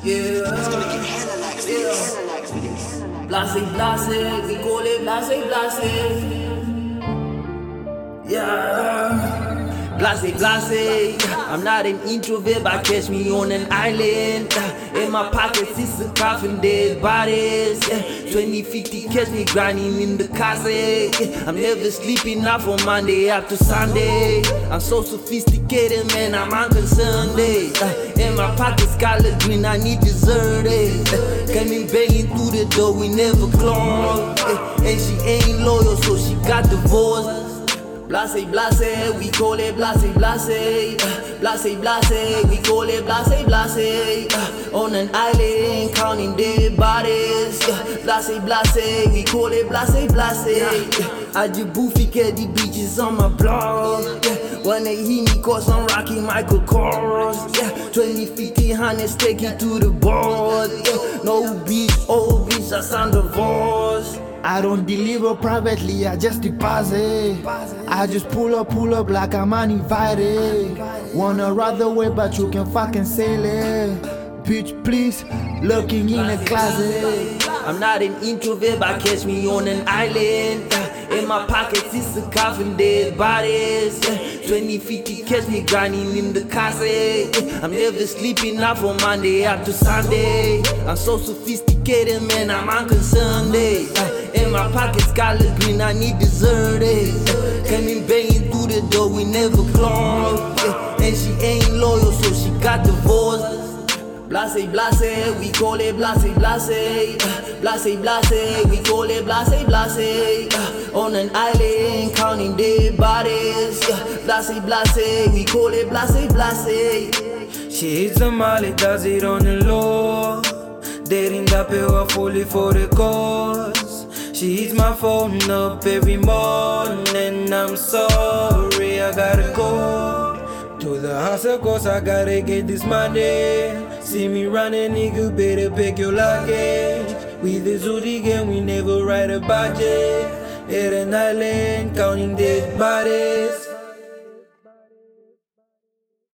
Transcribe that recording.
It's gonna get hella likes for this. Blase, blase, we call it blase, blase. Yeah. Blase, blase. I'm not an introvert, but catch me on an island. In my pockets, it's a coffin, dead bodies. 2050, catch me grinding in the casa. I'm never sleeping out from Monday after Sunday. I'm so sophisticated, man, I'm unconcerned. In my pockets, collard green, I need dessert. Came in banging through the door, we never closed. And she ain't loyal, so she got divorced. Blase, blase, we call it blase, blase. Blase, blase, we call it blase, blase. On an island, counting dead bodies. Blase, blase, we call it blase, blase. I just boofy at the beaches on my blog. When they hear me, cause I'm rocking Michael Kors. 2050, 100, take it to the board. No bitch, old bitch, I sound divorced. I don't deliver privately, I just deposit. I just pull up like I'm uninvited. Wanna ride the way, but you can fucking sail it. Bitch, please, looking in the closet. I'm not an introvert, but catch me on an island. In my pockets, it's a coffin, dead bodies. 2050, catch me grinding in the casa. I'm never sleeping out from Monday after Sunday. I'm so sophisticated, man, I'm unconcerned. In my pockets, collard green, I need dessert. Came in banging through the door, we never closed. And she ain't loyal, so she got divorced. Blase, blase, we call it blase, blase. Blase, blase, we call it blase, blase. On an island, counting dead bodies. Blase, blase, we call it blase, blase. She hits a molly, does it on the low. Dating that pill, fully for the cause. She hits my phone up every morning. I'm sorry, I gotta go to the house, of course I gotta get this money. See me running, nigga, better pick your luggage. We the Zodi gang, we never write a budget. At an island, counting dead bodies.